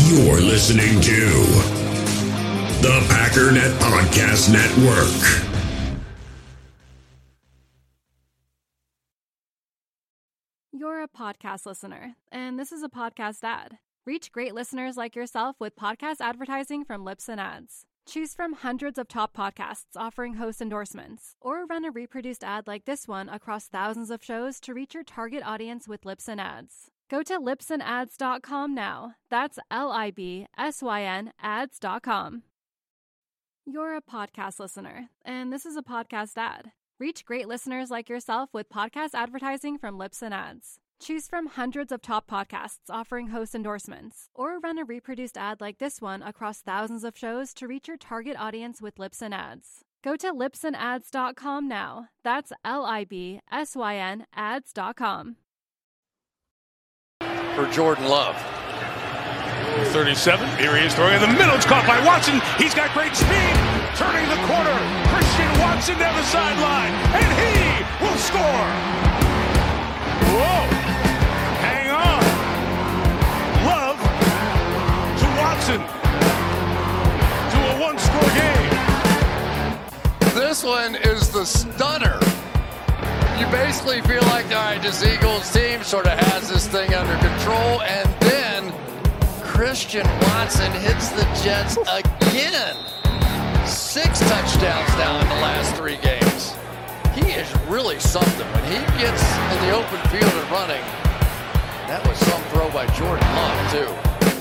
You're listening to the Packernet Podcast Network. You're a podcast listener, and this is a podcast ad. Reach great listeners like yourself with podcast advertising from Libsyn Ads. Choose from hundreds of top podcasts offering host endorsements, or run a reproduced ad like this one across thousands of shows to reach your target audience with Libsyn Ads. Go to libsynads.com now. That's LIBSYN ads.com. You're a podcast listener, and this is a podcast ad. Reach great listeners like yourself with podcast advertising from Libsyn Ads. Choose from hundreds of top podcasts offering host endorsements, or run a reproduced ad like this one across thousands of shows to reach your target audience with Libsyn Ads. Go to libsynads.com now. That's LIBSYN ads.com. For Jordan Love. 37, here he is throwing in the middle, it's caught by Watson, he's got great speed, turning the corner, Christian Watson down the sideline, and he will score! Whoa, hang on, Love to Watson, to a one-score game. This one is the stunner. You basically feel like, all right, this Eagles team sort of has this thing under control, and then Christian Watson hits the Jets again. 6 touchdowns now in the last 3 games. He is really something. When he gets in the open field and running, that was some throw by Jordan Love, too.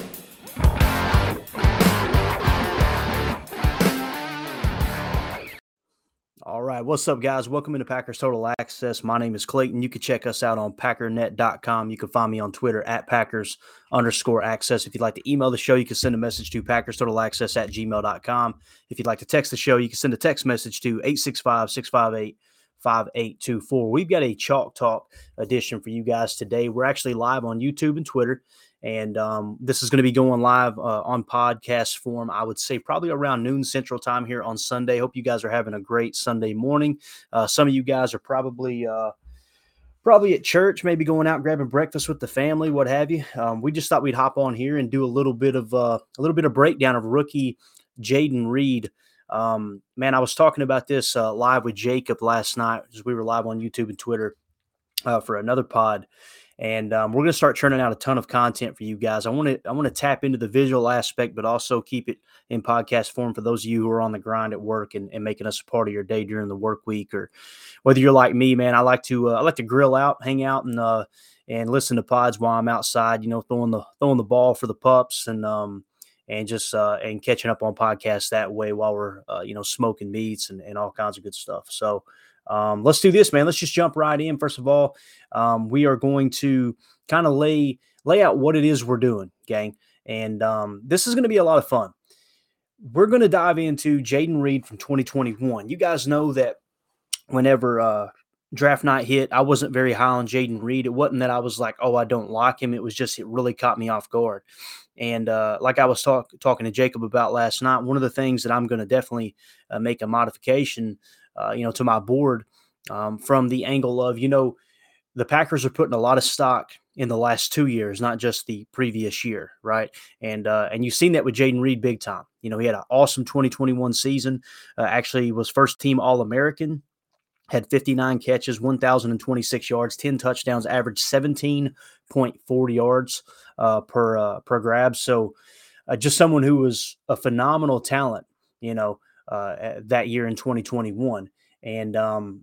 All right, what's up, guys? Welcome into Packers Total Access. My name is Clayton. You can check us out on packernet.com. You can find me on Twitter at Packers_access. If you'd like to email the show, you can send a message to PackersTotalAccess@gmail.com. If you'd like to text the show, you can send a text message to 865-658-5824. We've got a Chalk Talk edition for you guys today. We're actually live on YouTube and Twitter. And this is going to be going live on podcast form, I would say probably around noon Central Time here on Sunday. Hope you guys are having a great Sunday morning. Some of you guys are probably at church, maybe going out grabbing breakfast with the family, what have you. We just thought we'd hop on here and do a little bit of breakdown of rookie Jayden Reed. Man, I was talking about this live with Jacob last night as we were live on YouTube and Twitter for another pod. And we're going to start churning out a ton of content for you guys. I want to tap into the visual aspect, but also keep it in podcast form for those of you who are on the grind at work and making us a part of your day during the work week. Or whether you're like me, man, I like to grill out, hang out, and listen to pods while I'm outside. You know, throwing the ball for the pups and just catching up on podcasts that way while we're smoking meats and all kinds of good stuff. So. Let's do this, man. Let's just jump right in. First of all, we are going to kind of lay out what it is we're doing, gang. And this is going to be a lot of fun. We're going to dive into Jayden Reed from 2021. You guys know that whenever draft night hit, I wasn't very high on Jayden Reed. It wasn't that I was like, oh, I don't like him. It was just it really caught me off guard. And like I was talking to Jacob about last night, one of the things that I'm going to definitely make a modification to my board from the angle of, the Packers are putting a lot of stock in the last 2 years, not just the previous year, right? And you've seen that with Jayden Reed big time. He had an awesome 2021 season, actually was first team All-American, had 59 catches, 1,026 yards, 10 touchdowns, averaged 17.4 yards per grab. So just someone who was a phenomenal talent, that year in 2021. And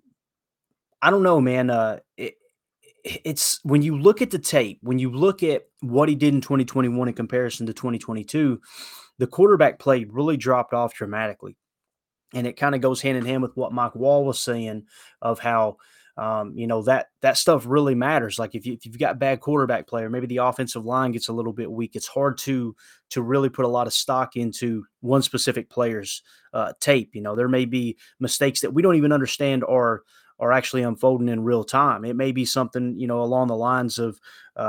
I don't know, man. It's when you look at the tape, when you look at what he did in 2021 in comparison to 2022, the quarterback play really dropped off dramatically. And it kind of goes hand in hand with what Mike Wall was saying of how, that stuff really matters. Like if you've got bad quarterback play, or maybe the offensive line gets a little bit weak, it's hard to really put a lot of stock into one specific player's tape. There may be mistakes that we don't even understand are are actually unfolding in real time. It may be something, along the lines of,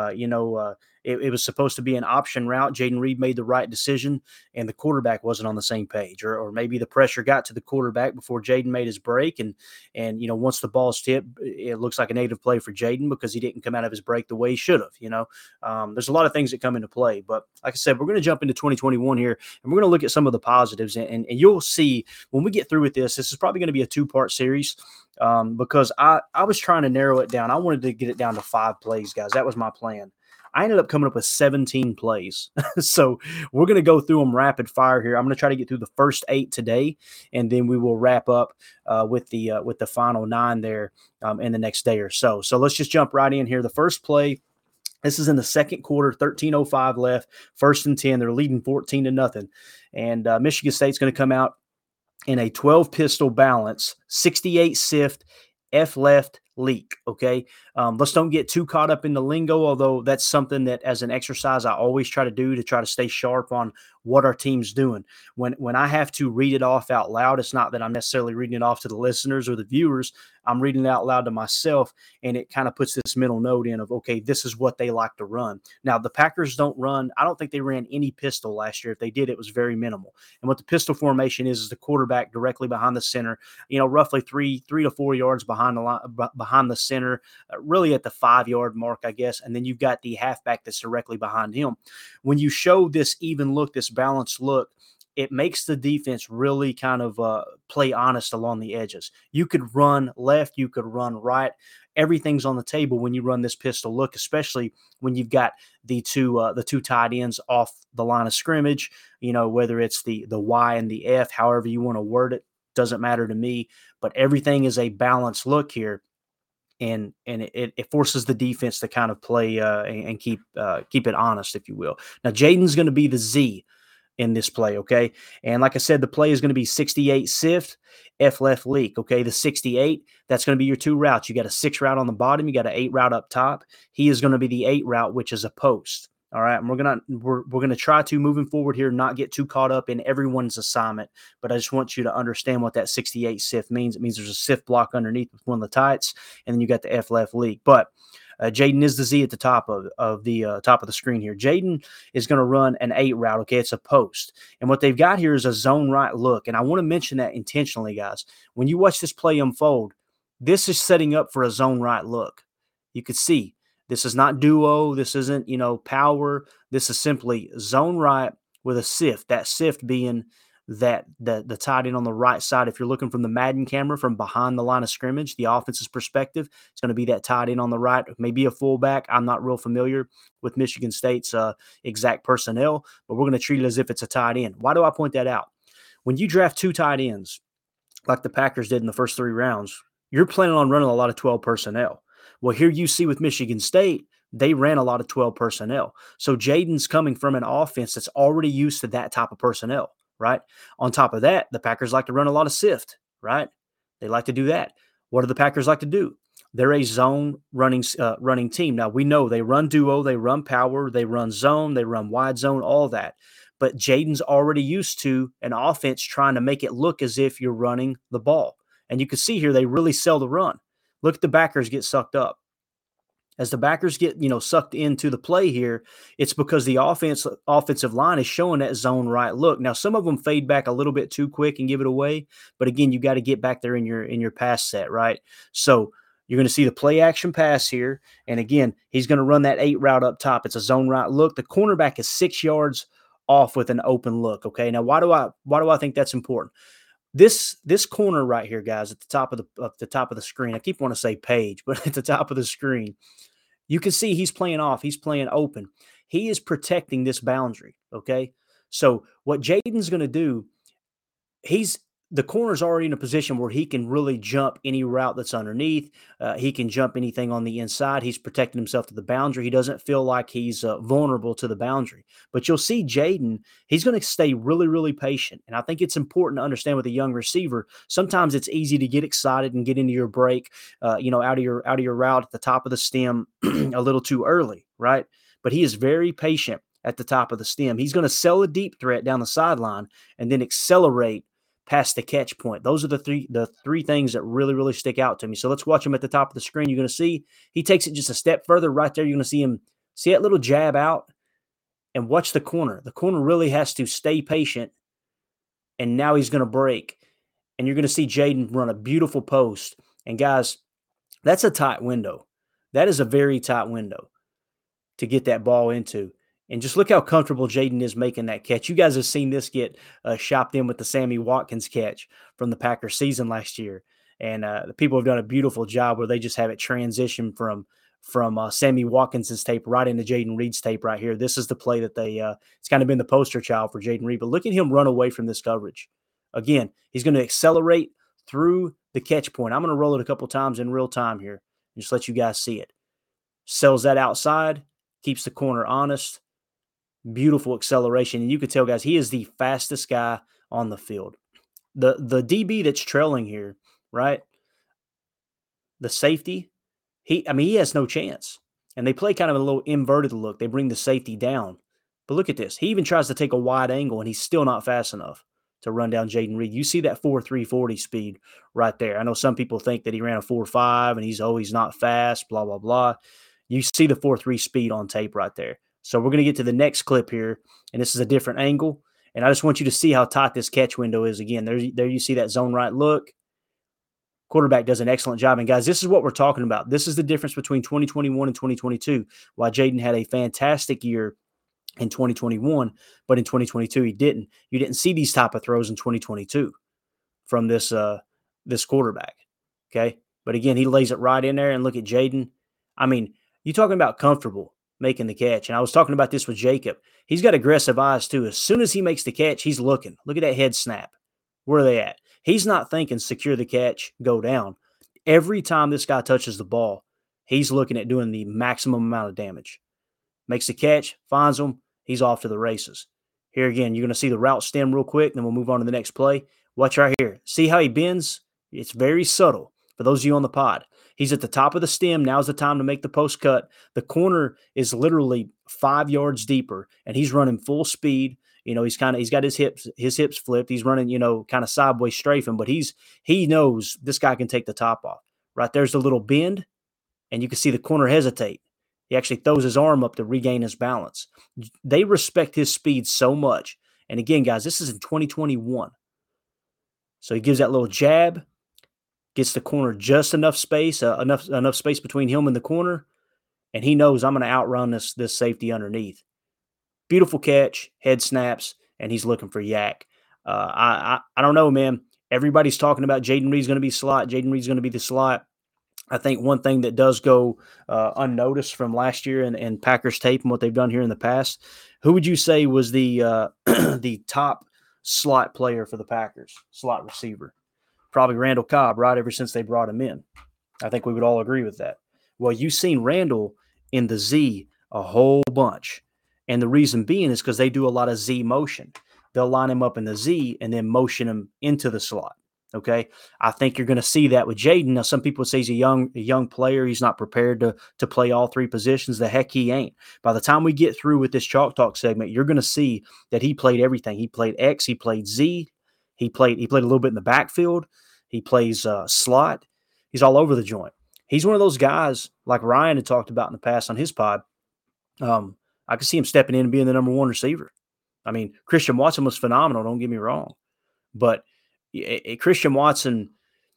it was supposed to be an option route. Jayden Reed made the right decision, and the quarterback wasn't on the same page, or maybe the pressure got to the quarterback before Jayden made his break, and once the ball's tipped, it looks like a negative play for Jayden because he didn't come out of his break the way he should have. There's a lot of things that come into play, but like I said, we're going to jump into 2021 here, and we're going to look at some of the positives, and you'll see when we get through with this is probably going to be a 2-part series. Because I was trying to narrow it down. I wanted to get it down to 5 plays, guys. That was my plan. I ended up coming up with 17 plays. So we're going to go through them rapid fire here. I'm going to try to get through the first 8 today, and then we will wrap up with the final 9 there in the next day or so. So let's just jump right in here. The first play, this is in the second quarter, 13:05 left, 1st and 10. They're leading 14-0. And Michigan State's going to come out in a 12 pistol balance, 68 sift, F left leak. Okay. Let's don't get too caught up in the lingo, although that's something that as an exercise, I always try to do to try to stay sharp on what our team's doing. When I have to read it off out loud, it's not that I'm necessarily reading it off to the listeners or the viewers. I'm reading it out loud to myself, and it kind of puts this mental note in of, okay, this is what they like to run. Now, the Packers don't run. I don't think they ran any pistol last year. If they did, it was very minimal. And what the pistol formation is the quarterback directly behind the center, roughly 3 to 4 yards behind the line, behind the center, really at the 5-yard mark, I guess. And then you've got the halfback that's directly behind him. When you show this even look, this balanced look, it makes the defense really kind of play honest along the edges. You could run left, you could run right. Everything's on the table when you run this pistol look, especially when you've got the two tight ends off the line of scrimmage. Whether it's the Y and the F, however you want to word it, doesn't matter to me. But everything is a balanced look here. And it forces the defense to kind of play and keep it honest, if you will. Now, Jayden's going to be the Z in this play, okay? And like I said, the play is going to be 68 sift, F left leak, okay? The 68, that's going to be your 2 routes. You got a 6 route on the bottom. You got an 8 route up top. He is going to be the 8 route, which is a post. All right, and we're gonna try to, moving forward here, not get too caught up in everyone's assignment. But I just want you to understand what that 68 sift means. It means there's a sift block underneath with one of the tights, and then you got the F left leak. But Jayden is the Z at the top of the screen here. Jayden is going to run an 8 route. Okay, it's a post, and what they've got here is a zone right look. And I want to mention that intentionally, guys. When you watch this play unfold, this is setting up for a zone right look. You could see. This is not duo. This isn't, power. This is simply zone right with a sift. That sift being that the tight end on the right side. If you're looking from the Madden camera from behind the line of scrimmage, the offense's perspective, it's going to be that tight end on the right. Maybe a fullback. I'm not real familiar with Michigan State's exact personnel, but we're going to treat it as if it's a tight end. Why do I point that out? When you draft 2 tight ends, like the Packers did in the first 3 rounds, you're planning on running a lot of 12 personnel. Well, here you see with Michigan State, they ran a lot of 12 personnel. So Jayden's coming from an offense that's already used to that type of personnel, right? On top of that, the Packers like to run a lot of sift, right? They like to do that. What do the Packers like to do? They're a zone running team. Now, we know they run duo, they run power, they run zone, they run wide zone, all that. But Jayden's already used to an offense trying to make it look as if you're running the ball. And you can see here, they really sell the run. Look at the backers get sucked up. As the backers get, sucked into the play here, it's because the offensive line is showing that zone right look. Now, some of them fade back a little bit too quick and give it away, but again, you got to get back there in your pass set, right? So you're going to see the play action pass here, and again, he's going to run that 8 route up top. It's a zone right look. The cornerback is 6 yards off with an open look. Okay, now why do I think that's important? This corner right here, guys, at the top of the screen. I keep wanting to say page, but at the top of the screen, you can see he's playing off. He's playing open. He is protecting this boundary. Okay, so what Jayden's going to do, the corner's already in a position where he can really jump any route that's underneath. He can jump anything on the inside. He's protecting himself to the boundary. He doesn't feel like he's vulnerable to the boundary. But you'll see Jayden, he's going to stay really, really patient. And I think it's important to understand with a young receiver, sometimes it's easy to get excited and get into your break, out of your route at the top of the stem a little too early, right? But he is very patient at the top of the stem. He's going to sell a deep threat down the sideline and then accelerate past the catch point. Those are the three things that really, really stick out to me. So let's watch him at the top of the screen. You're going to see he takes it just a step further right there. You're going to see him see that little jab out and watch the corner. The corner really has to stay patient, and now he's going to break. And you're going to see Jaden run a beautiful post. And guys, that's a tight window. That is a very tight window to get that ball into. And just look how comfortable Jaden is making that catch. You guys have seen this get shopped in with the Sammy Watkins catch from the Packers season last year. And the people have done a beautiful job where they just have it transition from Sammy Watkins' tape right into Jaden Reed's tape right here. This is the play that it's kind of been the poster child for Jaden Reed. But look at him run away from this coverage. Again, he's going to accelerate through the catch point. I'm going to roll it a couple times in real time here and just let you guys see it. Sells that outside, keeps the corner honest. Beautiful acceleration. And you could tell, guys, he is the fastest guy on the field. The DB that's trailing here, right? The safety, he has no chance. And they play kind of a little inverted look. They bring the safety down. But look at this. He even tries to take a wide angle, and he's still not fast enough to run down Jaden Reed. You see that 4.340 speed right there. I know some people think that he ran a 4.5 and he's not fast, blah, blah, blah. You see the 4.3 speed on tape right there. So we're going to get to the next clip here, and this is a different angle. And I just want you to see how tight this catch window is. Again, there you see that zone right look. Quarterback does an excellent job. And, guys, this is what we're talking about. This is the difference between 2021 and 2022. While Jaden had a fantastic year in 2021, but in 2022 he didn't. You didn't see these type of throws in 2022 from this quarterback, okay? But, again, he lays it right in there, and look at Jaden. I mean, you're talking about comfortable making the catch. And I was talking about this with Jacob. He's got aggressive eyes too. As soon as he makes the catch, he's looking. Look at that head snap. Where are they at? He's not thinking secure the catch, go down. Every time this guy touches the ball, he's looking at doing the maximum amount of damage. Makes the catch, finds him, he's off to the races. Here again, you're going to see the route stem real quick, then we'll move on to the next play. Watch right here. See how he bends? It's very subtle. For those of you on the pod, he's at the top of the stem. Now's the time to make the post cut. The corner is literally 5 yards deeper, and he's running full speed. You know, he's got his hips flipped. He's running, kind of sideways strafing, but he knows this guy can take the top off. Right there's the little bend, and you can see the corner hesitate. He actually throws his arm up to regain his balance. They respect his speed so much. And again, guys, this is in 2021. So he gives that little jab. Gets the corner just enough space, enough space between him and the corner, and he knows I'm going to outrun this safety underneath. Beautiful catch, head snaps, and he's looking for Yak. I don't know, man. Everybody's talking about Jaden Reed's going to be slot. Jaden Reed's going to be the slot. I think one thing that does go unnoticed from last year and Packers tape and what they've done here in the past, who would you say was the the top slot player for the Packers, slot receiver? Probably Randall Cobb, right, ever since they brought him in. I think we would all agree with that. Well, you've seen Randall in the Z a whole bunch. And the reason being is because they do a lot of Z motion. They'll line him up in the Z and then motion him into the slot. Okay, I think you're going to see that with Jaden. Now, some people say he's a young player. He's not prepared to play all three positions. The heck he ain't. By the time we get through with this Chalk Talk segment, you're going to see that he played everything. He played X. He played Z. He played a little bit in the backfield. He plays slot. He's all over the joint. He's one of those guys like Ryan had talked about in the past on his pod. I could see him stepping in and being the number one receiver. I mean, Christian Watson was phenomenal. Don't get me wrong, but Christian Watson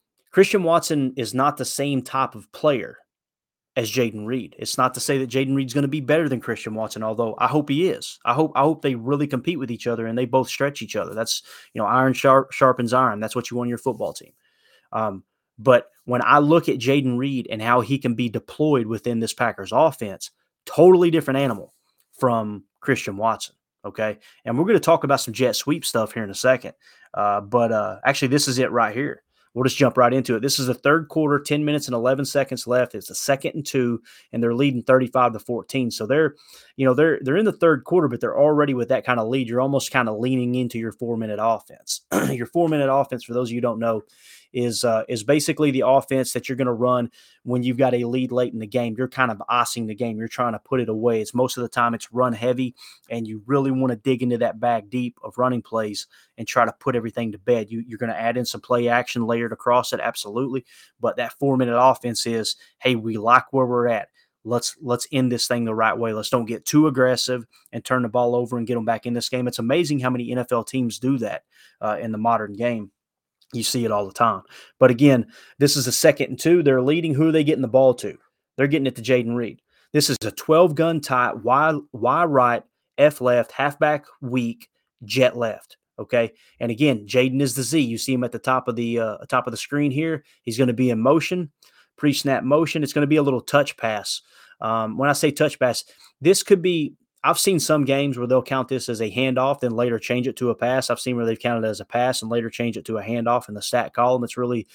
is not the same type of player as Jaden Reed. It's not to say that Jaden Reed's going to be better than Christian Watson, although I hope he is. I hope they really compete with each other and they both stretch each other. That's, iron sharpens iron. That's what you want in your football team. But when I look at Jaden Reed and how he can be deployed within this Packers offense, totally different animal from Christian Watson. Okay. And we're going to talk about some jet sweep stuff here in a second. But actually, this is it right here. We'll just jump right into it. This is the third quarter, 10 minutes and 11 seconds left. It's the 2nd and 2, and they're leading 35-14. So they're in the third quarter, but they're already with that kind of lead. You're almost kind of leaning into your 4-minute offense. Your 4-minute offense, for those of you who don't know, is basically the offense that you're going to run when you've got a lead late in the game. You're kind of icing the game. You're trying to put it away. It's most of the time it's run heavy, and you really want to dig into that bag deep of running plays and try to put everything to bed. You're going to add in some play action layered across it, absolutely. But that 4-minute offense is, hey, we like where we're at. Let's end this thing the right way. Let's don't get too aggressive and turn the ball over and get them back in this game. It's amazing how many NFL teams do that in the modern game. You see it all the time. But again, this is a 2nd and 2. They're leading. Who are they getting the ball to? They're getting it to Jayden Reed. This is a 12-gun tight, Y right, F left, halfback weak, jet left. Okay, and again, Jayden is the Z. You see him at the top of the screen here. He's going to be in motion, pre-snap motion. It's going to be a little touch pass. When I say touch pass, this could be. I've seen some games where they'll count this as a handoff, then later change it to a pass. I've seen where they've counted it as a pass and later change it to a handoff in the stat column. It's really,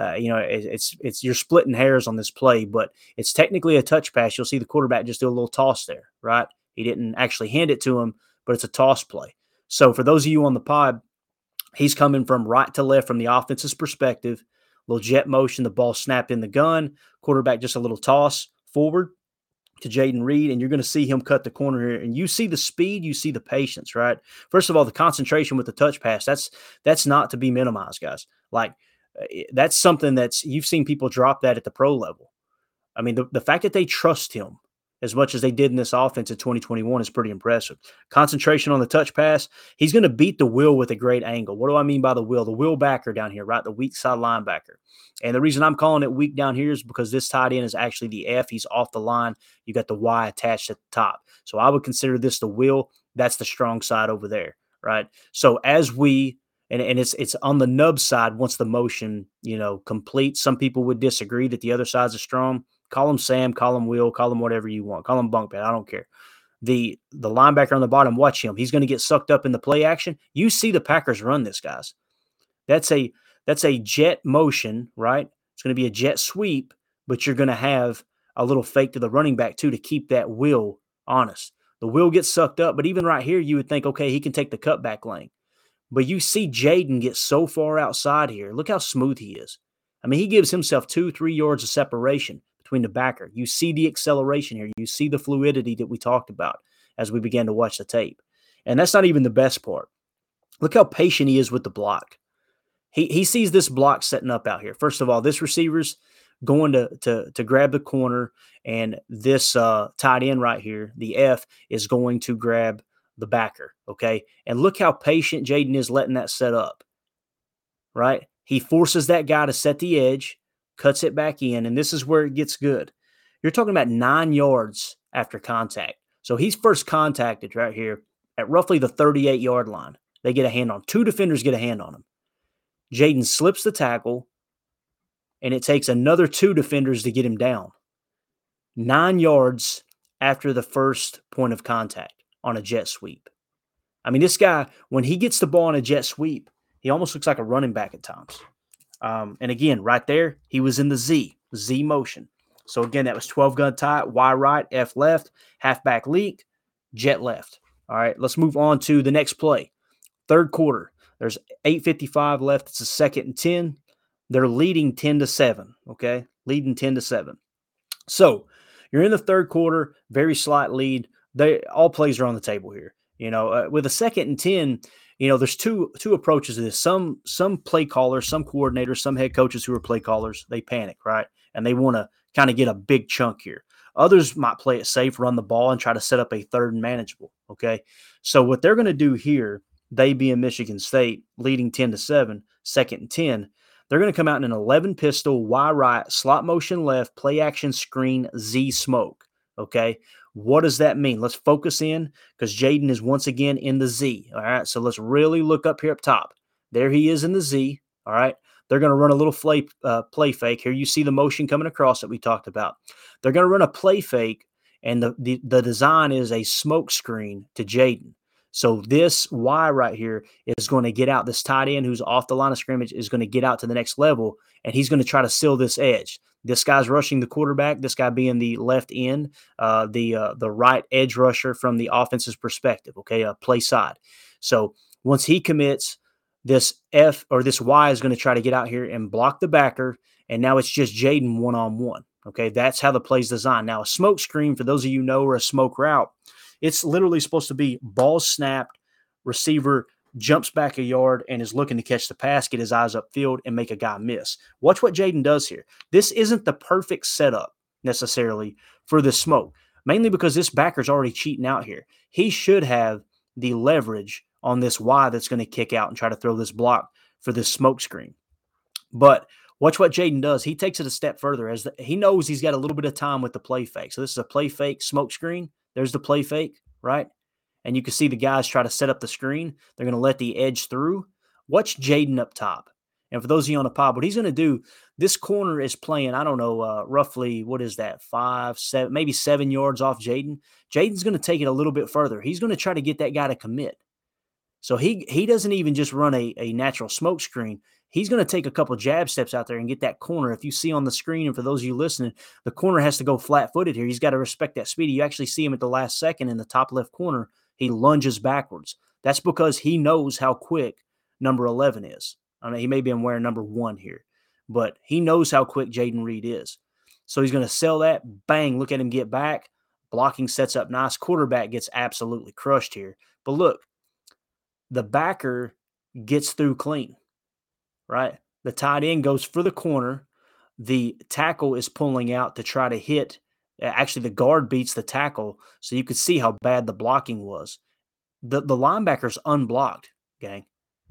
it's you're splitting hairs on this play, but it's technically a touch pass. You'll see the quarterback just do a little toss there, right? He didn't actually hand it to him, but it's a toss play. So for those of you on the pod, he's coming from right to left from the offense's perspective. Little jet motion, the ball snapped in the gun. Quarterback just a little toss forward to Jayden Reed, and you're going to see him cut the corner here. And you see the speed, you see the patience, right? First of all, the concentration with the touch pass, that's not to be minimized, guys. Like, that's something you've seen people drop that at the pro level. I mean, the fact that they trust him as much as they did in this offense in 2021 is pretty impressive. Concentration on the touch pass. He's going to beat the will with a great angle. What do I mean by the will? The will backer down here, right? The weak side linebacker. And the reason I'm calling it weak down here is because this tight end is actually the F. He's off the line. You got the Y attached at the top. So I would consider this the will. That's the strong side over there, right? So as we and it's on the nub side once the motion, completes. Some people would disagree that the other side's a strong. Call him Sam, call him Will, call him whatever you want. Call him bunk bed. I don't care. The linebacker on the bottom, watch him. He's going to get sucked up in the play action. You see the Packers run this, guys. That's a jet motion, right? It's going to be a jet sweep, but you're going to have a little fake to the running back too to keep that Will honest. The Will gets sucked up, but even right here, you would think, okay, he can take the cutback lane. But you see Jayden get so far outside here. Look how smooth he is. I mean, he gives himself 2-3 yards of separation between the backer. You see the acceleration here. You see the fluidity that we talked about as we began to watch the tape. And that's not even the best part. Look how patient he is with the block. He sees this block setting up out here. First of all, this receiver's going to grab the corner, and this tight end right here, the F, is going to grab the backer, okay? And look how patient Jayden is letting that set up, right? He forces that guy to set the edge, cuts it back in, and this is where it gets good. You're talking about 9 yards after contact. So he's first contacted right here at roughly the 38-yard line. They get a hand on. 2 defenders get a hand on him. Jayden slips the tackle, and it takes another 2 defenders to get him down. 9 yards after the first point of contact on a jet sweep. I mean, this guy, when he gets the ball on a jet sweep, he almost looks like a running back at times. And again, right there, he was in the Z motion. So again, that was 12-gun tight, Y right, F left, halfback leak, jet left. All right, let's move on to the next play. Third quarter. There's 8:55 left. It's a 2nd and 10. They're leading 10-7, okay? Leading 10-7. So you're in the third quarter, very slight lead. All plays are on the table here. With a 2nd and 10, there's two approaches to this. Some play callers, some coordinators, some head coaches who are play callers, they panic, right? And they want to kind of get a big chunk here. Others might play it safe, run the ball, and try to set up a third and manageable, okay? So what they're going to do here, they being Michigan State, leading 10-7, 2nd and 10, they're going to come out in an 11 pistol, Y right, slot motion left, play action screen, Z smoke, okay? What does that mean? Let's focus in because Jayden is once again in the Z, all right? So let's really look up here up top. There he is in the Z, all right? They're going to run a little play fake. Here you see the motion coming across that we talked about. They're going to run a play fake, and the design is a smoke screen to Jayden. So this Y right here is going to get out. This tight end who's off the line of scrimmage is going to get out to the next level, and he's going to try to seal this edge. This guy's rushing the quarterback, this guy being the left end, the right edge rusher from the offense's perspective, okay, play side. So once he commits, this F or this Y is going to try to get out here and block the backer. And now it's just Jaden one-on-one. Okay, that's how the play's designed. Now, a smoke screen, for those of you who know, or a smoke route, it's literally supposed to be ball snapped, receiver jumps back a yard and is looking to catch the pass, get his eyes upfield, and make a guy miss. Watch what Jaden does here. This isn't the perfect setup necessarily for the smoke, mainly because this backer's already cheating out here. He should have the leverage on this Y that's going to kick out and try to throw this block for this smoke screen. But watch what Jaden does. He takes it a step further as he knows he's got a little bit of time with the play fake. So this is a play fake smoke screen. There's the play fake, right? And you can see the guys try to set up the screen. They're going to let the edge through. Watch Jaden up top. And for those of you on the pod, what he's going to do, this corner is playing, I don't know, roughly, what is that, 5, 7, maybe 7 yards off Jaden. Jaden's going to take it a little bit further. He's going to try to get that guy to commit. So he doesn't even just run a natural smoke screen. He's going to take a couple jab steps out there and get that corner. If you see on the screen, and for those of you listening, the corner has to go flat-footed here. He's got to respect that speed. You actually see him at the last second in the top left corner. He lunges backwards. That's because he knows how quick number 11 is. I mean, he may be wearing number 1 here, but he knows how quick Jaden Reed is. So he's going to sell that. Bang, look at him get back. Blocking sets up nice. Quarterback gets absolutely crushed here. But look, the backer gets through clean, right? The tight end goes for the corner. The tackle is pulling out to try to hit. Actually, the guard beats the tackle, so you could see how bad the blocking was. The linebacker's unblocked, gang.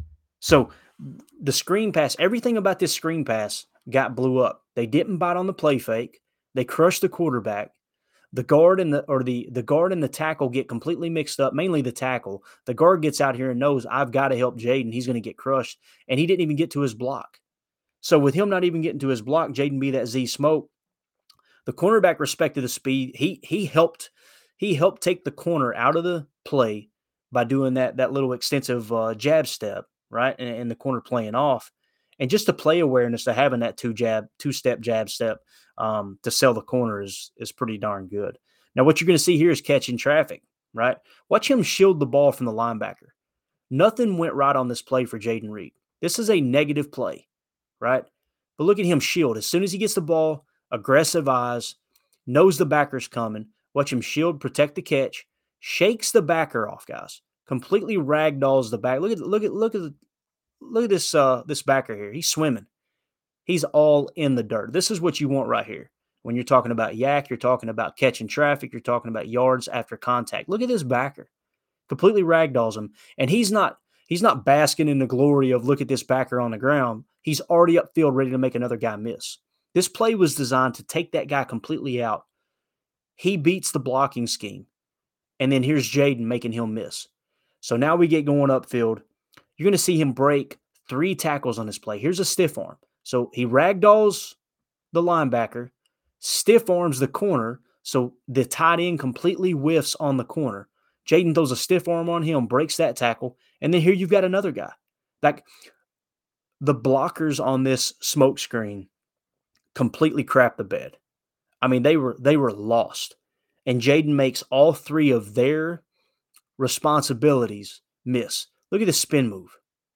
So the screen pass, everything about this screen pass got blew up. They didn't bite on the play fake. They crushed the quarterback. The guard and the guard and the tackle get completely mixed up, mainly the tackle. The guard gets out here and knows I've got to help Jaden. He's going to get crushed, and he didn't even get to his block. So with him not even getting to his block, Jaden be that Z smoke. The cornerback respected the speed. He helped take the corner out of the play by doing that little extensive jab step, right? And the corner playing off. And just the play awareness to having that two-step jab step to sell the corner is pretty darn good. Now, what you're going to see here is catching traffic, right? Watch him shield the ball from the linebacker. Nothing went right on this play for Jaden Reed. This is a negative play, right? But look at him shield. As soon as he gets the ball, aggressive eyes, knows the backer's coming. Watch him shield, protect the catch, shakes the backer off, guys. Completely ragdolls the back. Look at this backer here. He's swimming. He's all in the dirt. This is what you want right here. When you're talking about yak, you're talking about catching traffic, you're talking about yards after contact. Look at this backer. Completely ragdolls him. And he's not basking in the glory of look at this backer on the ground. He's already upfield ready to make another guy miss. This play was designed to take that guy completely out. He beats the blocking scheme. And then here's Jaden making him miss. So now we get going upfield. You're going to see him break 3 tackles on this play. Here's a stiff arm. So he ragdolls the linebacker, stiff arms the corner, so the tight end completely whiffs on the corner. Jaden throws a stiff arm on him, breaks that tackle, and then here you've got another guy. Like the blockers on this smoke screen completely crapped the bed. I mean, they were lost. And Jaden makes all 3 of their responsibilities miss. Look at this spin move.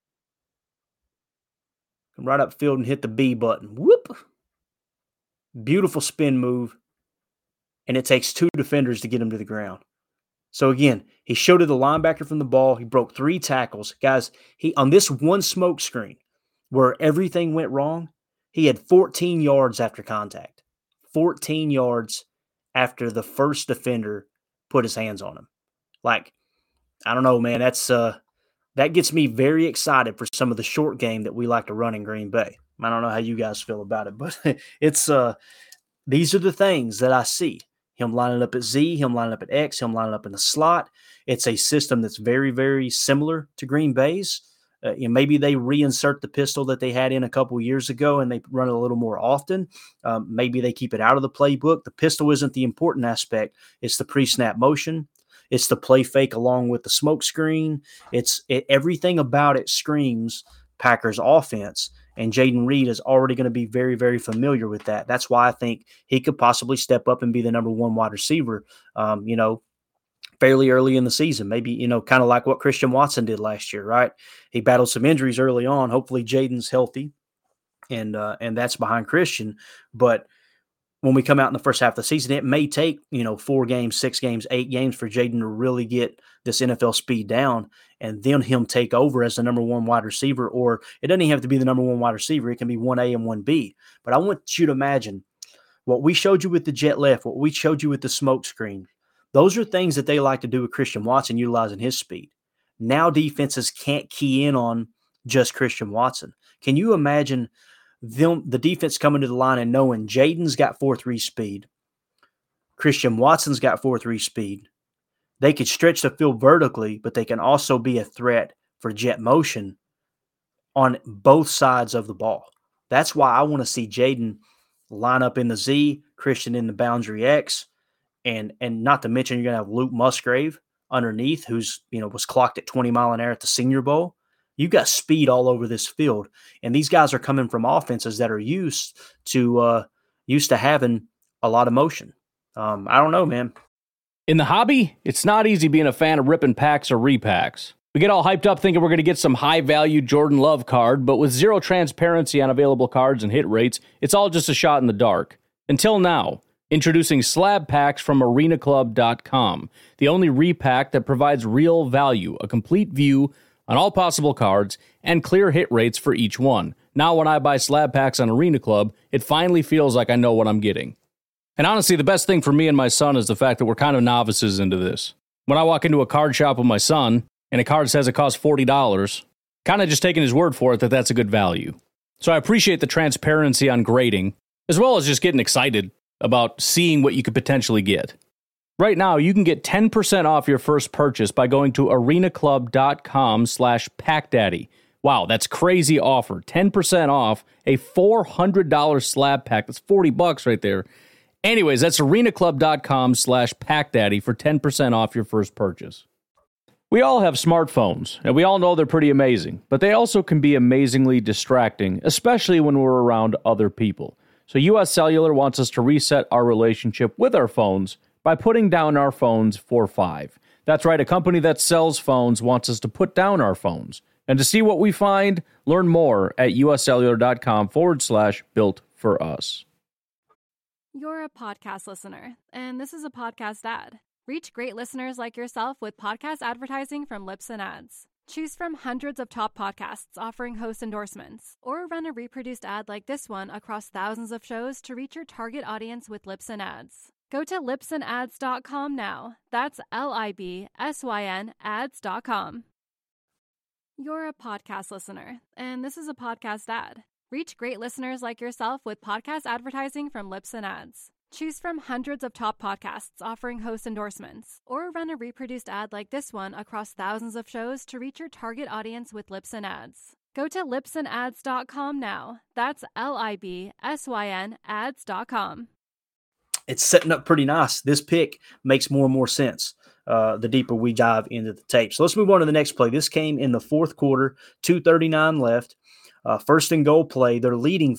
Come right up field and hit the B button. Whoop. Beautiful spin move. And it takes 2 defenders to get him to the ground. So again, he showed the linebacker from the ball. He broke 3 tackles. Guys, on this one smoke screen where everything went wrong, he had 14 yards after contact. 14 yards after the first defender put his hands on him. Like, I don't know, man. That gets me very excited for some of the short game that we like to run in Green Bay. I don't know how you guys feel about it, but it's these are the things that I see. Him lining up at Z, him lining up at X, him lining up in the slot. It's a system that's very, very similar to Green Bay's. Maybe they reinsert the pistol that they had in a couple years ago and they run it a little more often. Maybe they keep it out of the playbook. The pistol isn't the important aspect. It's the pre-snap motion. It's the play fake along with the smoke screen. Everything about it screams Packers offense. And Jaden Reed is already going to be very, very familiar with that. That's why I think he could possibly step up and be the number 1 wide receiver, fairly early in the season, maybe, kind of like what Christian Watson did last year, right? He battled some injuries early on. Hopefully Jaden's healthy and that's behind Christian. But when we come out in the first half of the season, it may take, 4 games, 6 games, 8 games for Jaden to really get this NFL speed down and then him take over as the number one wide receiver. Or it doesn't even have to be the number one wide receiver. It can be 1A and 1B. But I want you to imagine what we showed you with the jet left, what we showed you with the smoke screen. Those are things that they like to do with Christian Watson, utilizing his speed. Now defenses can't key in on just Christian Watson. Can you imagine the defense coming to the line and knowing Jaden's got 4.3 speed, Christian Watson's got 4.3 speed? They could stretch the field vertically, but they can also be a threat for jet motion on both sides of the ball. That's why I want to see Jaden line up in the Z, Christian in the boundary X, and not to mention you're going to have Luke Musgrave underneath, who's was clocked at 20 mile an hour at the Senior Bowl. You got speed all over this field, and these guys are coming from offenses that are used to having a lot of motion. I don't know, man. In the hobby, it's not easy being a fan of ripping packs or repacks. We get all hyped up thinking we're going to get some high-value Jordan Love card, but with zero transparency on available cards and hit rates, it's all just a shot in the dark. Until now, introducing slab packs from arenaclub.com, the only repack that provides real value, a complete view on all possible cards, and clear hit rates for each one. Now when I buy slab packs on Arena Club, it finally feels like I know what I'm getting. And honestly, the best thing for me and my son is the fact that we're kind of novices into this. When I walk into a card shop with my son, and a card says it costs $40, kind of just taking his word for it that that's a good value. So I appreciate the transparency on grading, as well as just getting excited about seeing what you could potentially get. Right now, you can get 10% off your first purchase by going to arenaclub.com/packdaddy. Wow, that's crazy offer. 10% off a $400 slab pack. That's $40 right there. Anyways, that's arenaclub.com/packdaddy for 10% off your first purchase. We all have smartphones, and we all know they're pretty amazing, but they also can be amazingly distracting, especially when we're around other people. So US Cellular wants us to reset our relationship with our phones by putting down our phones for $5. That's right, a company that sells phones wants us to put down our phones. And to see what we find, learn more at uscellular.com/built for us. You're a podcast listener, and this is a podcast ad. Reach great listeners like yourself with podcast advertising from Libsyn Ads. Choose from hundreds of top podcasts offering host endorsements, or run a reproduced ad like this one across thousands of shows to reach your target audience with Libsyn Ads. Go to libsynads.com now. That's LIBSYN ads.com. You're a podcast listener, and this is a podcast ad. Reach great listeners like yourself with podcast advertising from Libsyn Ads. Choose from hundreds of top podcasts offering host endorsements, or run a reproduced ad like this one across thousands of shows to reach your target audience with Libsyn Ads. Go to libsynads.com now. That's LIBSYN ads.com. It's setting up pretty nice. This pick makes more and more sense the deeper we dive into the tape. So let's move on to the next play. This came in the fourth quarter, 2:39 left. First and goal play. They're leading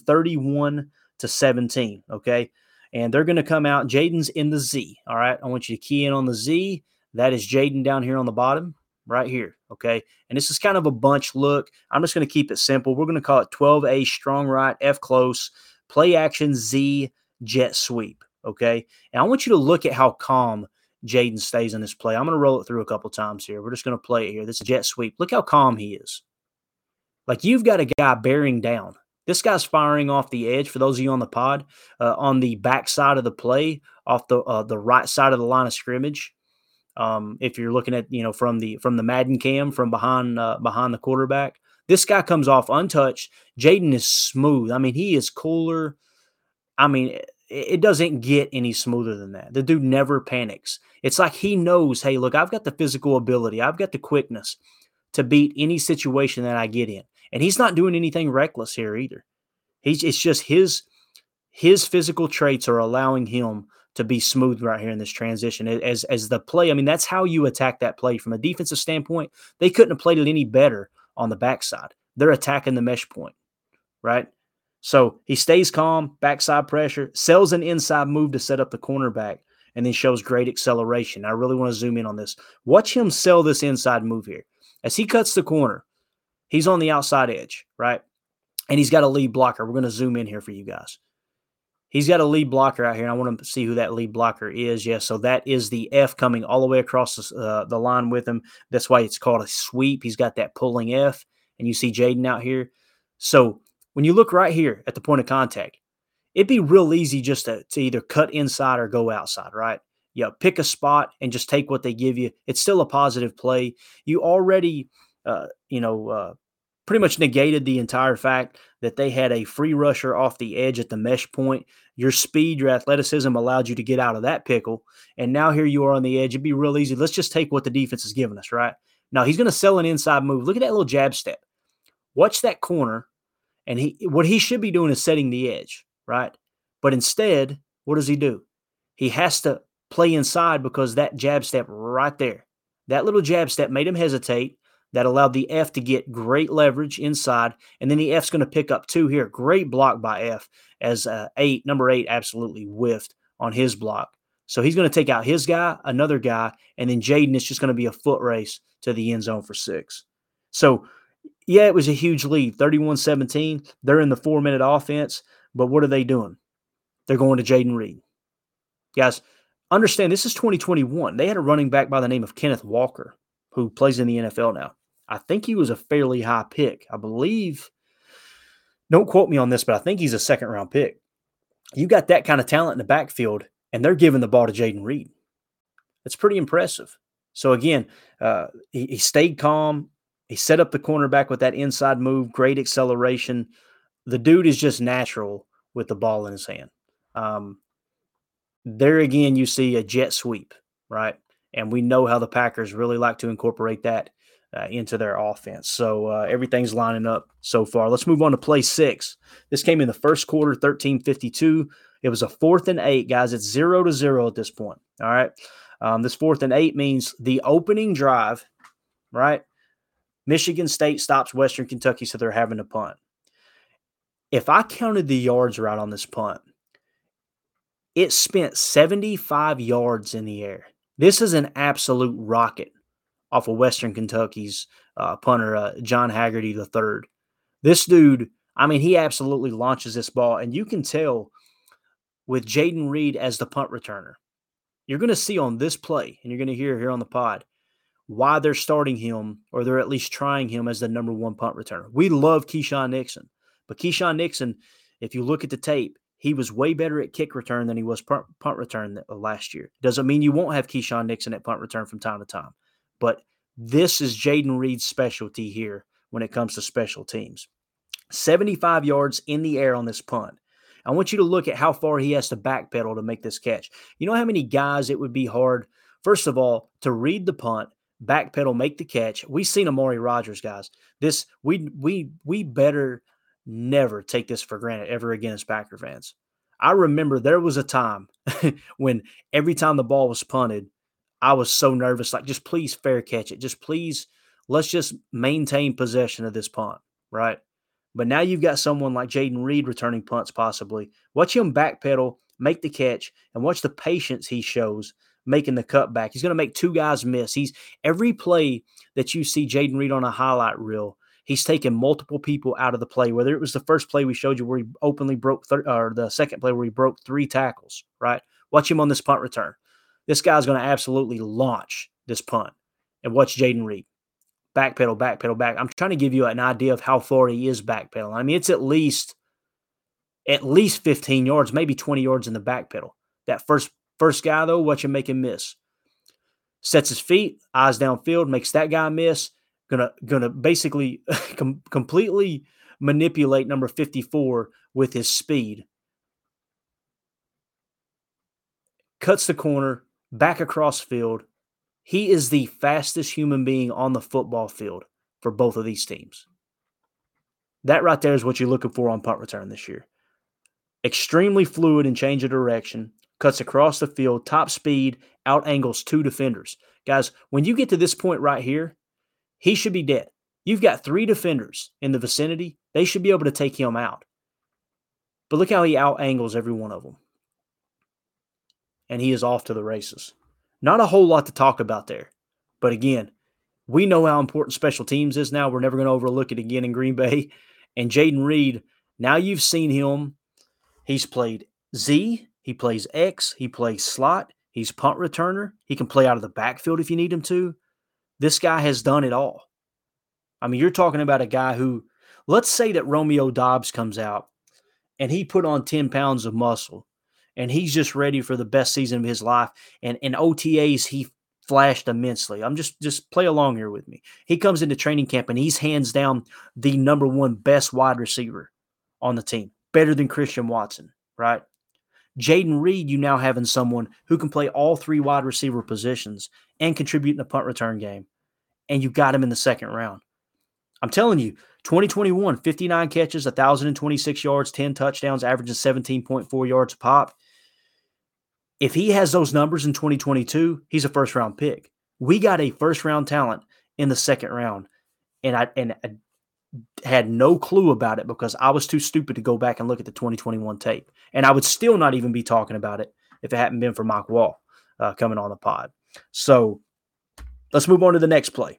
31-17, okay? And they're going to come out. Jaden's in the Z, all right? I want you to key in on the Z. That is Jaden down here on the bottom, right here, okay? And this is kind of a bunch look. I'm just going to keep it simple. We're going to call it 12A, strong right, F close, play action, Z, jet sweep, okay? And I want you to look at how calm Jaden stays in this play. I'm going to roll it through a couple times here. We're just going to play it here. This is jet sweep. Look how calm he is. Like, you've got a guy bearing down. This guy's firing off the edge, for those of you on the pod, on the back side of the play, off the right side of the line of scrimmage. If you're looking at, from the Madden cam, from behind the quarterback, this guy comes off untouched. Jaden is smooth. I mean, he is cooler. I mean, it doesn't get any smoother than that. The dude never panics. It's like he knows, hey, look, I've got the physical ability. I've got the quickness to beat any situation that I get in. And he's not doing anything reckless here either. It's just his physical traits are allowing him to be smooth right here in this transition. As the play, I mean, that's how you attack that play. From a defensive standpoint, they couldn't have played it any better on the backside. They're attacking the mesh point, right? So he stays calm, backside pressure, sells an inside move to set up the cornerback, and then shows great acceleration. I really want to zoom in on this. Watch him sell this inside move here. As he cuts the corner, he's on the outside edge, right? And he's got a lead blocker. We're going to zoom in here for you guys. He's got a lead blocker out here, and I want to see who that lead blocker is. Yes, so that is the F coming all the way across the line with him. That's why it's called a sweep. He's got that pulling F, and you see Jaden out here. So when you look right here at the point of contact, it'd be real easy just to either cut inside or go outside, right? Yeah, pick a spot and just take what they give you. It's still a positive play. You already, pretty much negated the entire fact that they had a free rusher off the edge at the mesh point. Your speed, your athleticism allowed you to get out of that pickle. And now here you are on the edge. It'd be real easy. Let's just take what the defense is giving us, right? Now he's going to sell an inside move. Look at that little jab step. Watch that corner. And what he should be doing is setting the edge, right? But instead, what does he do? He has to play inside because that jab step right there, that little jab step made him hesitate. That allowed the F to get great leverage inside. And then the F's going to pick up 2 here. Great block by F as number 8 absolutely whiffed on his block. So he's going to take out his guy, another guy, and then Jaden is just going to be a foot race to the end zone for 6. So, yeah, it was a huge lead, 31-17. They're in the 4-minute offense, but what are they doing? They're going to Jaden Reed. Guys, understand this is 2021. They had a running back by the name of Kenneth Walker who plays in the NFL now. I think he was a fairly high pick. I believe, don't quote me on this, but I think he's a second-round pick. You got that kind of talent in the backfield, and they're giving the ball to Jaden Reed. That's pretty impressive. So, again, he stayed calm. He set up the cornerback with that inside move, great acceleration. The dude is just natural with the ball in his hand. There again, you see a jet sweep, right? And we know how the Packers really like to incorporate that into their offense. So everything's lining up so far. Let's move on to play 6. This came in the first quarter, 13:52. It was a 4th and 8, guys. It's 0-0 at this point. All right. This 4th and 8 means the opening drive, right? Michigan State stops Western Kentucky, so they're having to punt. If I counted the yards right on this punt, it spent 75 yards in the air. This is an absolute rocket off of Western Kentucky's punter, John Haggerty III. This dude, I mean, he absolutely launches this ball, and you can tell with Jaden Reed as the punt returner. You're going to see on this play, and you're going to hear here on the pod, why they're starting him, or they're at least trying him as the number 1 punt returner. We love Keyshawn Nixon, but Keyshawn Nixon, if you look at the tape, he was way better at kick return than he was punt return last year. Doesn't mean you won't have Keyshawn Nixon at punt return from time to time. But this is Jaden Reed's specialty here when it comes to special teams. 75 yards in the air on this punt. I want you to look at how far he has to backpedal to make this catch. You know how many guys it would be hard, first of all, to read the punt, backpedal, make the catch. We've seen Amari Rodgers, guys. This we better never take this for granted ever again as Packer fans. I remember there was a time when every time the ball was punted, I was so nervous, like, just please fair catch it. Just please, let's just maintain possession of this punt, right? But now you've got someone like Jaden Reed returning punts possibly. Watch him backpedal, make the catch, and watch the patience he shows making the cutback. He's going to make 2 guys miss. Every play that you see Jaden Reed on a highlight reel, he's taken multiple people out of the play, whether it was the first play we showed you where he openly broke or the second play where he broke 3 tackles, right? Watch him on this punt return. This guy's going to absolutely launch this punt. And watch Jaden Reed. Backpedal, backpedal, back. I'm trying to give you an idea of how far he is backpedaling. I mean, it's at least 15 yards, maybe 20 yards in the backpedal. That first guy, though, watch him make him miss. Sets his feet, eyes downfield, makes that guy miss. Gonna basically completely manipulate number 54 with his speed. Cuts the corner, back across field. He is the fastest human being on the football field for both of these teams. That right there is what you're looking for on punt return this year. Extremely fluid and change of direction. Cuts across the field, top speed, out angles 2 defenders. Guys, when you get to this point right here, he should be dead. You've got 3 defenders in the vicinity. They should be able to take him out. But look how he out angles every one of them. and he is off to the races. Not a whole lot to talk about there. But again, we know how important special teams is now. We're never going to overlook it again in Green Bay. And Jayden Reed, now you've seen him. He's played Z. He plays X. He plays slot. He's punt returner. He can play out of the backfield if you need him to. This guy has done it all. I mean, you're talking about a guy who, let's say that Romeo Doubs comes out and he put on 10 pounds of muscle and he's just ready for the best season of his life. And in OTAs, he flashed immensely. I'm just play along here with me. He comes into training camp and he's hands down the number one best wide receiver on the team, better than Christian Watson, right? Jayden Reed, you now having someone who can play all three wide receiver positions and contribute in the punt return game. And you got him in the second round. I'm telling you, 2021, 59 catches, 1,026 yards, 10 touchdowns, averaging 17.4 yards a pop. If he has those numbers in 2022, he's a first-round pick. We got a first-round talent in the second round, and I had no clue about it because I was too stupid to go back and look at the 2021 tape. And I would still not even be talking about it if it hadn't been for Mike Wall coming on the pod. So let's move on to the next play.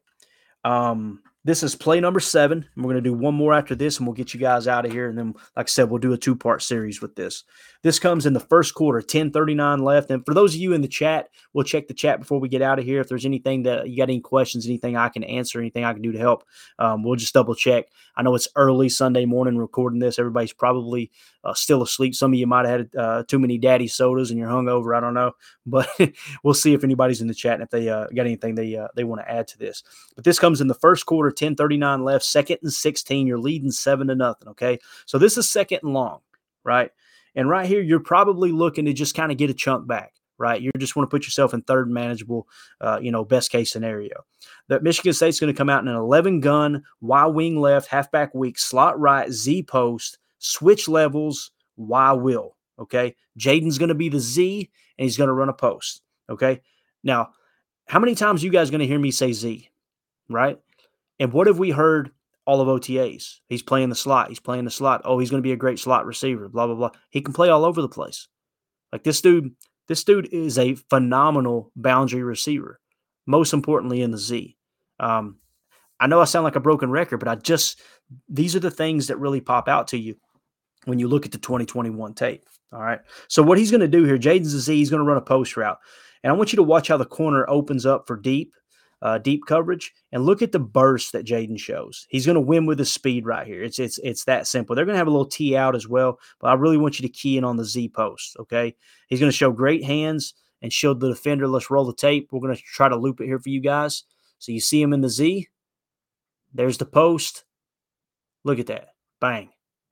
This is play number 7. We're going to do one more after this, and we'll get you guys out of here. And then, like I said, we'll do a 2-part series with this. This comes in the first quarter, 10:39 left. And for those of you in the chat, we'll check the chat before we get out of here. If there's anything that you got any questions, anything I can answer, anything I can do to help, we'll just double check. I know it's early Sunday morning recording this. Everybody's probably still asleep. Some of you might have had too many daddy sodas and you're hungover. I don't know. But we'll see if anybody's in the chat and if they got anything they want to add to this. But this comes in the first quarter, 10:39 left, 2nd and 16. You're leading 7-0, okay? So this is 2nd and long, right? And right here, you're probably looking to just kind of get a chunk back, right? You just want to put yourself in third manageable, best case scenario. That Michigan State's going to come out in an 11-gun, Y wing left, halfback weak, slot right, Z post, switch levels, Y will, okay? Jayden's going to be the Z, and he's going to run a post, okay? Now, how many times are you guys going to hear me say Z, right? And what have we heard all of OTAs? He's playing the slot. He's playing the slot. Oh, he's going to be a great slot receiver, blah, blah, blah. He can play all over the place. Like this dude is a phenomenal boundary receiver, most importantly in the Z. I know I sound like a broken record, but these are the things that really pop out to you when you look at the 2021 tape. All right. So what he's going to do here, Jayden's a Z, he's going to run a post route. And I want you to watch how the corner opens up for deep coverage, and look at the burst that Jayden shows. He's going to win with his speed right here. It's that simple. They're going to have a little T out as well, but I really want you to key in on the Z post, okay? He's going to show great hands and shield the defender. Let's roll the tape. We're going to try to loop it here for you guys. So you see him in the Z. There's the post. Look at that. Bang.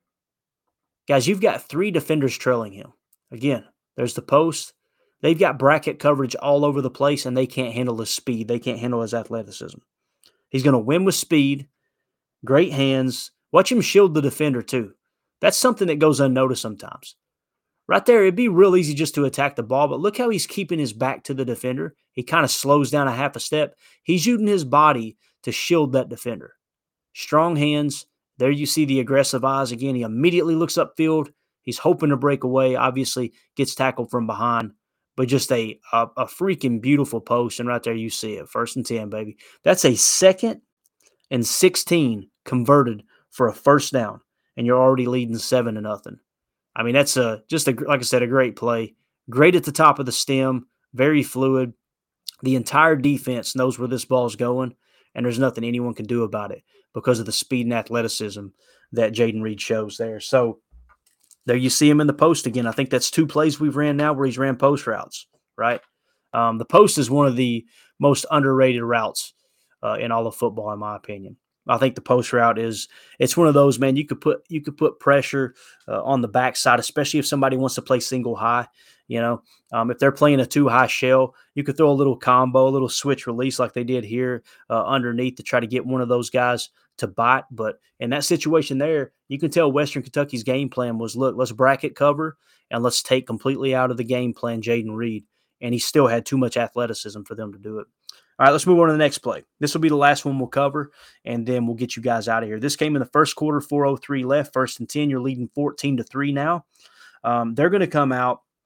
Guys, you've got 3 defenders trailing him. Again, there's the post. They've got bracket coverage all over the place, and they can't handle his speed. They can't handle his athleticism. He's going to win with speed, great hands. Watch him shield the defender, too. That's something that goes unnoticed sometimes. Right there, it'd be real easy just to attack the ball, but look how he's keeping his back to the defender. He kind of slows down a half a step. He's using his body to shield that defender. Strong hands. There you see the aggressive eyes. Again, he immediately looks upfield. He's hoping to break away. Obviously, gets tackled from behind. But just a freaking beautiful post, and right there you see it. 1st and 10, baby. That's a 2nd and 16 converted for a first down, and you're already leading 7-0. I mean, that's like I said, a great play. Great at the top of the stem, very fluid. The entire defense knows where this ball's going, and there's nothing anyone can do about it because of the speed and athleticism that Jayden Reed shows there. So there you see him in the post again. I think that's 2 plays we've ran now where he's ran post routes, right? The post is one of the most underrated routes in all of football, in my opinion. I think the post route it's one of those, man, you could put pressure on the backside, especially if somebody wants to play single high. If they're playing a 2-high shell, you could throw a little combo, a little switch release like they did here underneath to try to get one of those guys to bite. But in that situation there, you can tell Western Kentucky's game plan was, look, let's bracket cover and let's take completely out of the game plan Jayden Reed. And he still had too much athleticism for them to do it. All right, let's move on to the next play. This will be the last one we'll cover, and then we'll get you guys out of here. This came in the first quarter, 4:03 left, 1st and 10. You're leading 14-3 now. They're going to come out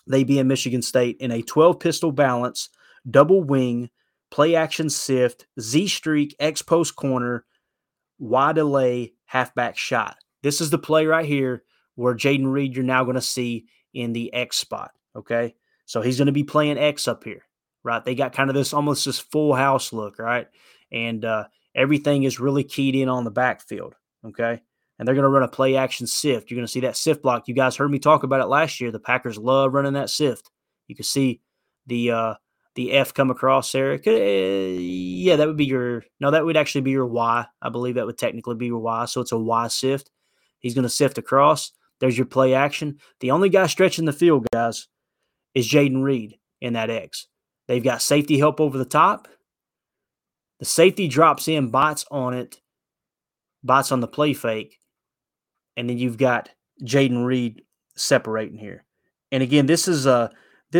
they being Michigan State, in a 12 pistol balance, double wing, play action sift, Z streak, X post corner, Y delay, halfback shot. This is the play right here where Jayden Reed you're now going to see in the X spot, okay? So he's going to be playing X up here, right? They got kind of this almost this full house look, right? And everything is really keyed in on the backfield, okay? And they're going to run a play action sift. You're going to see that sift block. You guys heard me talk about it last year. The Packers love running that sift. You can see the F come across there. Yeah, that would be that would actually be your Y. I believe that would technically be your Y. So it's a Y sift. He's going to sift across. There's your play action. The only guy stretching the field, guys, is Jayden Reed in that X. They've got safety help over the top. The safety drops in, bites on the play fake. And then you've got Jayden Reed separating here. And again, this is a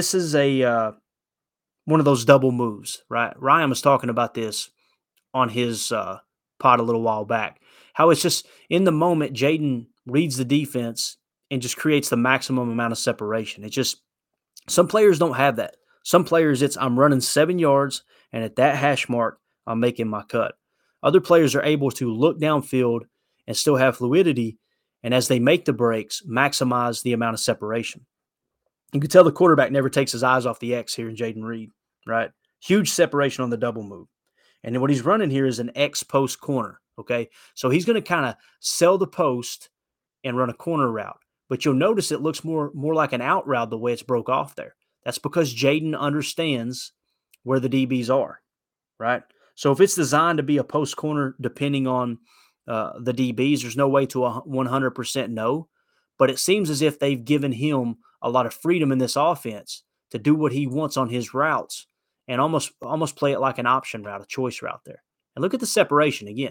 one of those double moves, right? Ryan was talking about this on his pod a little while back. How it's just in the moment, Jayden reads the defense and just creates the maximum amount of separation. It's just some players don't have that. Some players, it's I'm running 7 yards, and at that hash mark, I'm making my cut. Other players are able to look downfield and still have fluidity, and as they make the breaks, maximize the amount of separation. You can tell the quarterback never takes his eyes off the X here in Jayden Reed, right? Huge separation on the double move. And then what he's running here is an X post corner, okay? So he's going to kind of sell the post and run a corner route. But you'll notice it looks more like an out route the way it's broke off there. That's because Jayden understands where the DBs are, right? So if it's designed to be a post corner depending on the DBs, there's no way to 100% know. But it seems as if they've given him a lot of freedom in this offense to do what he wants on his routes and almost play it like an option route, a choice route there. And look at the separation again.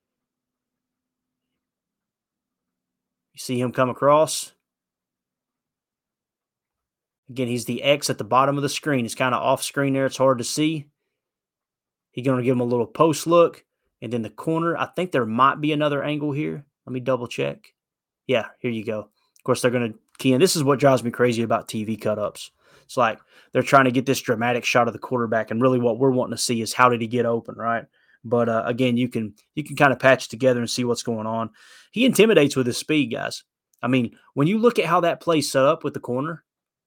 You see him come across. Again, he's the X at the bottom of the screen. It's kind of off screen there. It's hard to see. He's going to give him a little post look. And then the corner, I think there might be another angle here. Let me double check. Yeah, here you go. Of course, they're going to key in. This is what drives me crazy about TV cut-ups. It's like they're trying to get this dramatic shot of the quarterback, and really what we're wanting to see is how did he get open, right? But again, you can kind of patch together and see what's going on. He intimidates with his speed, guys. I mean, when you look at how that play's set up with the corner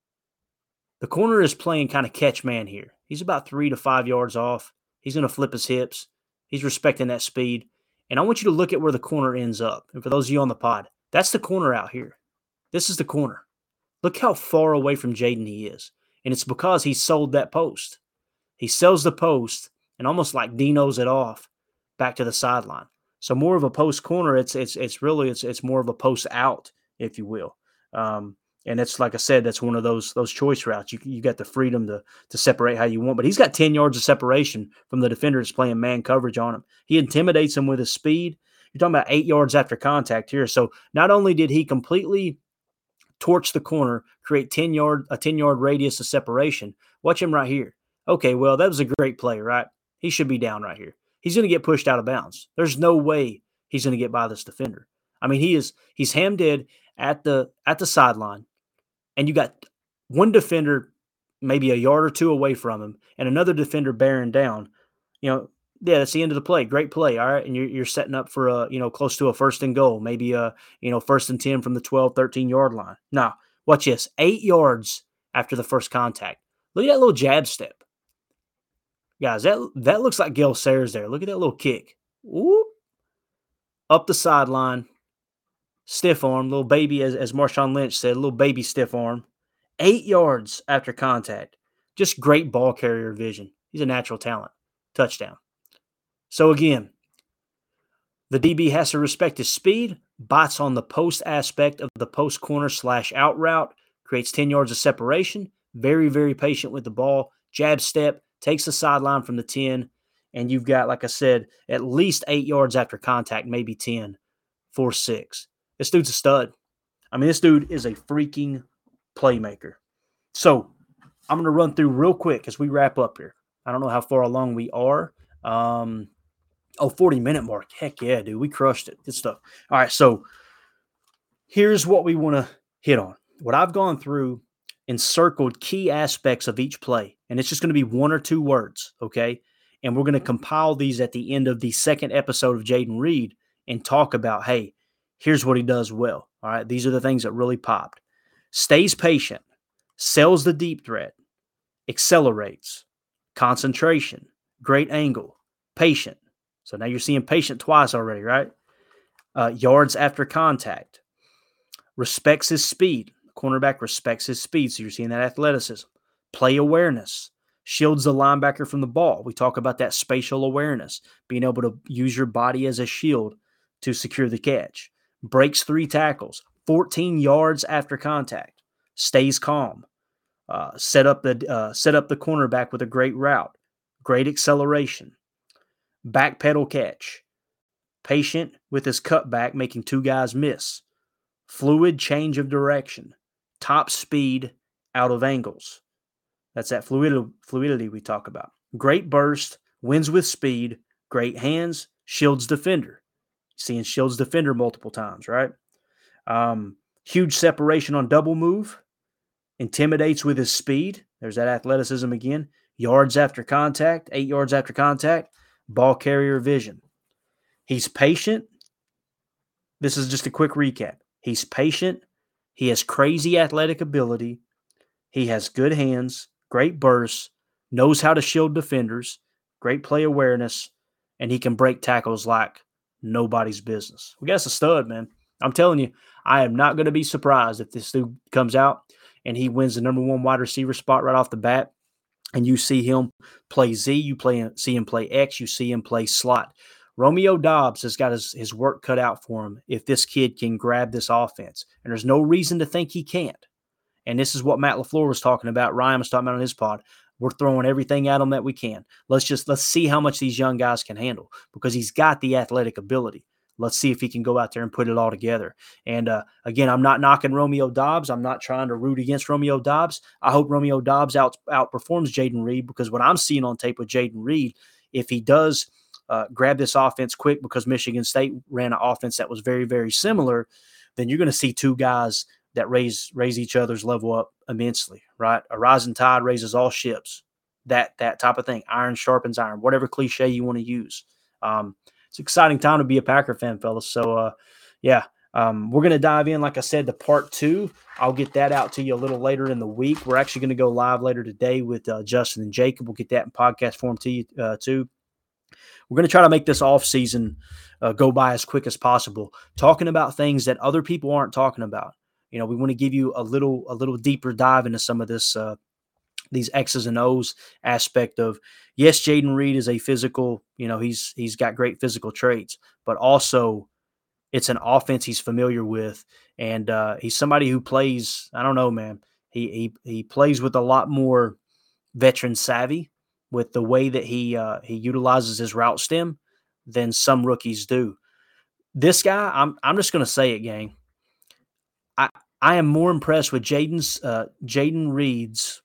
is playing kind of catch man here. He's about 3 to 5 yards off. He's going to flip his hips. He's respecting that speed. And I want you to look at where the corner ends up. And for those of you on the pod, that's the corner out here. This is the corner. Look how far away from Jayden he is. And it's because he sold that post. He sells the post and almost like Dino's it off back to the sideline. So more of a post corner, it's more of a post out, if you will. And it's like I said, that's one of those choice routes. You got the freedom to separate how you want. But he's got 10 yards of separation from the defender that's playing man coverage on him. He intimidates him with his speed. You're talking about 8 yards after contact here. So not only did he completely torch the corner, create a 10-yard radius of separation, watch him right here. Okay, well, that was a great play, right? He should be down right here. He's going to get pushed out of bounds. There's no way he's going to get by this defender. I mean, he's ham dead at the sideline. And you got one defender maybe a yard or two away from him and another defender bearing down. Yeah, that's the end of the play. Great play, all right? And you're setting up for close to a 1st and goal, maybe 1st and 10 from the 12, 13-yard line. Now, watch this. 8 yards after the first contact. Look at that little jab step. Guys, that looks like Gale Sayers there. Look at that little kick. Whoop. Up the sideline. Stiff arm, little baby, as Marshawn Lynch said, little baby stiff arm. 8 yards after contact. Just great ball carrier vision. He's a natural talent. Touchdown. So again, the DB has to respect his speed, bites on the post aspect of the post corner / out route, creates 10 yards of separation, very, very patient with the ball, jab step, takes the sideline from the 10, and you've got, like I said, at least 8 yards after contact, maybe 10, 4-6. This dude's a stud. I mean, this dude is a freaking playmaker. So I'm going to run through real quick as we wrap up here. I don't know how far along we are. 40-minute mark. Heck yeah, dude. We crushed it. Good stuff. All right, so here's what we want to hit on. What I've gone through and circled key aspects of each play. And it's just going to be 1 or 2 words, okay? And we're going to compile these at the end of the second episode of Jayden Reed and talk about, hey, here's what he does well. All right, these are the things that really popped. Stays patient, sells the deep threat, accelerates, concentration, great angle, patient. So now you're seeing patient twice already, right? Yards after contact, respects his speed. Cornerback respects his speed, so you're seeing that athleticism. Play awareness, shields the linebacker from the ball. We talk about that spatial awareness, being able to use your body as a shield to secure the catch. Breaks 3 tackles, 14 yards after contact, stays calm, set up the cornerback with a great route, great acceleration, backpedal catch, patient with his cutback, making 2 guys miss, fluid change of direction, top speed out of angles. That's that fluidity we talk about. Great burst, wins with speed, great hands, shields defender. Seeing shields defender multiple times, right? Huge separation on double move, intimidates with his speed. There's that athleticism again. Yards after contact, 8 yards after contact, ball carrier vision. He's patient. This is just a quick recap. He's patient. He has crazy athletic ability. He has good hands, great bursts, knows how to shield defenders, great play awareness, and he can break tackles like nobody's business. We got us a stud, man. I'm telling you, I am not going to be surprised if this dude comes out and he wins the number 1 wide receiver spot right off the bat, and you see him play Z, see him play X, you see him play slot. Romeo Doubs has got his work cut out for him if this kid can grab this offense. And there's no reason to think he can't. And this is what Matt LaFleur was talking about. Ryan was talking about on his pod. We're throwing everything at him that we can. Let's see how much these young guys can handle, because he's got the athletic ability. Let's see if he can go out there and put it all together. And again, I'm not knocking Romeo Doubs. I'm not trying to root against Romeo Doubs. I hope Romeo Doubs outperforms Jayden Reed, because what I'm seeing on tape with Jayden Reed, if he does grab this offense quick, because Michigan State ran an offense that was very, very similar, then you're going to see 2 guys that raise each other's level up immensely, right? A rising tide raises all ships, that type of thing. Iron sharpens iron, whatever cliche you want to use. It's an exciting time to be a Packer fan, fellas. So, we're going to dive in, like I said, to part 2. I'll get that out to you a little later in the week. We're actually going to go live later today with Justin and Jacob. We'll get that in podcast form to you, too. We're going to try to make this off season go by as quick as possible, talking about things that other people aren't talking about. You know, we want to give you a little deeper dive into some of this, these X's and O's aspect of, yes, Jayden Reed is a physical, he's got great physical traits, but also it's an offense he's familiar with. And he's somebody who plays, I don't know, man, he plays with a lot more veteran savvy with the way that he utilizes his route stem than some rookies do. This guy, I'm just going to say it, gang. I am more impressed with Jayden Reed's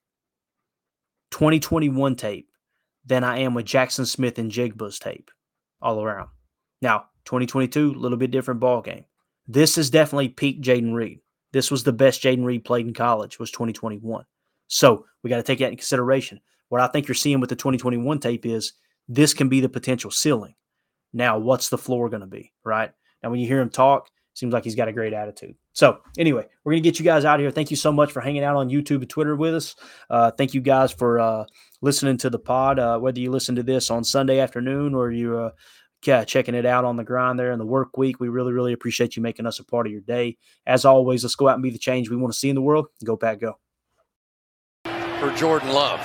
2021 tape than I am with Jackson Smith and Jigba's tape all around. Now, 2022, a little bit different ball game. This is definitely peak Jayden Reed. This was the best Jayden Reed played in college, was 2021. So we got to take that into consideration. What I think you're seeing with the 2021 tape is this can be the potential ceiling. Now, what's the floor going to be, right? Now, when you hear him talk, seems like he's got a great attitude. So anyway, we're going to get you guys out of here. Thank you so much for hanging out on YouTube and Twitter with us. Thank you guys for listening to the pod, whether you listen to this on Sunday afternoon or you're checking it out on the grind there in the work week. We really, really appreciate you making us a part of your day. As always, let's go out and be the change we want to see in the world. Go Pack, go. For Jordan Love.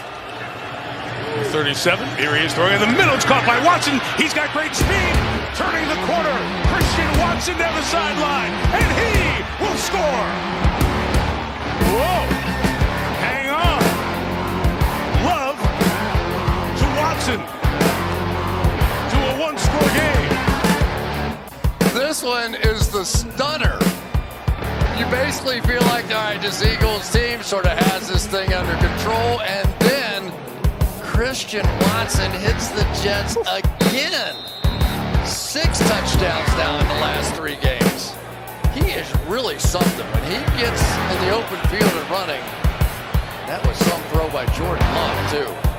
37. Here he is throwing in the middle. It's caught by Watson. He's got great speed. Turning the corner. Christian Watson down the sideline. And he will score. Whoa. Hang on. Love to Watson. To a one-score game. This one is the stunner. You basically feel like, all right, this Eagles team sort of has this thing under control, and then Christian Watson hits the Jets again. 6 touchdowns now in the last 3 games. He is really something. When he gets in the open field and running, too.